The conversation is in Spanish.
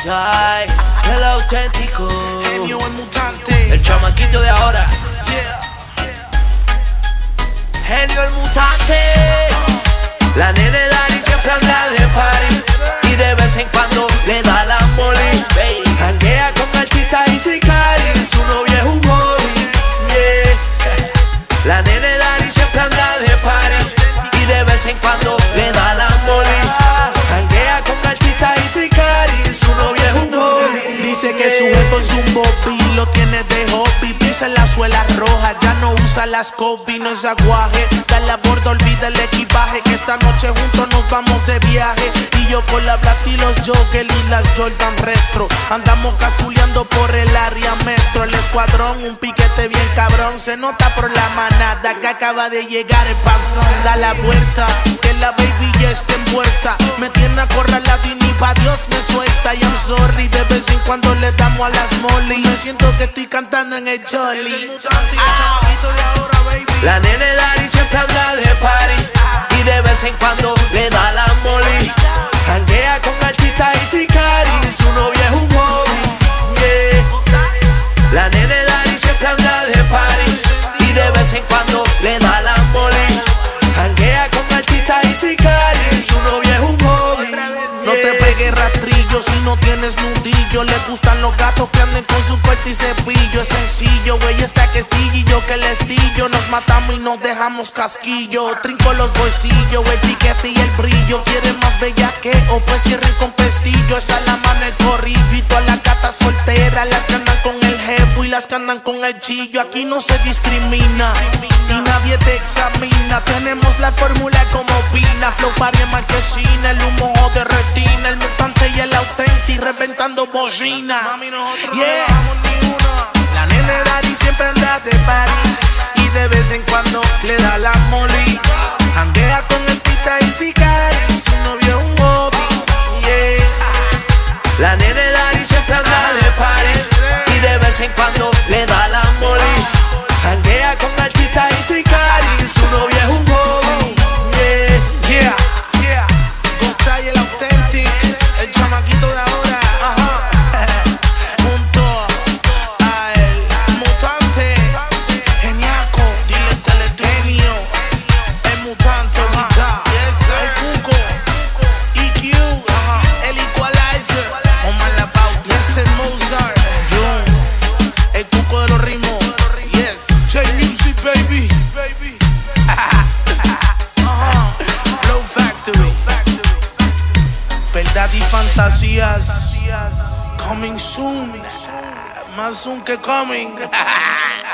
Sai, el auténtico, Genio el mutante, el chamaquito de ahora. Genio el mutante. La nene Dari siempre anda de party y de vez en cuando le da la moli. Janguea con artistas y sicarios, su novia es un hobby. La nene Dari siempre anda de party y de vez en cuando le da la moli. Janguea con artistas y sicarios, su novia es un hobby. Dice que su jefe es un Bobby, lo tiene de hobby. Pisa la suela roja, ya no usa las Kobe, no es aguaje. Dale a bordo, olvida el equipaje, que esta noche juntos nos vamos de viaje. Y yo por la Black y los Jogger y las Jordan Retro. Andamos casuleando por el área metro. El escuadrón, un piquete bien cabrón. Se nota por la manada que acaba de llegar el panzón. Da la vuelta, que la baby ya está envuelta. Me tiene acorralado y ni pa' Dios me suelta. Y I'm sorry, de vez en cuando le damos a las molly. Me siento que estoy cantando en el Jolly. La nene Dari siempre anda de party y de vez en cuando le da la moli. Janguea con artistas y sicarios, su novia es un hobby. La nene Dari siempre anda de party y de vez en cuando le da la moli. Janguea con artistas y sicarios, su novia es un hobby. No te pegues rastrillo si no tienes nudillo. Le gustan los gatos que anden con su corte y cepillo. Es sencillo, güey, está Castillo y yo que el estillo. Nos matamos y nos dejamos casquillo. Trinco los bolsillos, el piquete y el brillo. ¿Quieren más bellaqueo? Pues cierren con pestillo. Esa la mano el corrillo y todas las gatas solteras. Las que andan con el jepo y las que andan con el chillo. Aquí no se discrimina y nadie te examina. Tenemos la fórmula como Pina. Flow party en marquesina, el humo de retina. El mutante y el auténtico reventando bocina. Yeah. La nene Dari siempre anda de party y de vez en cuando le da la moli. Janguea con el tita y sicarios, su novio es un hobby. Yeah. La nene Dari siempre anda de party y de vez en cuando le da la moli. Janguea con artistas y sicarios, su novia es un hobby. Yeah, yeah. Gota y el auténtico, el chamaquito de ahora. Junto al mutante, geniaco, dile el telegenio. El mutante, el cuco, EQ, el equalizer. Omar la pauta, el Mozart, June, el cuco de los ritmos. Yes, J Music, baby. Flow Factory. Verdad y fantasías. Coming soon. Más soon que coming.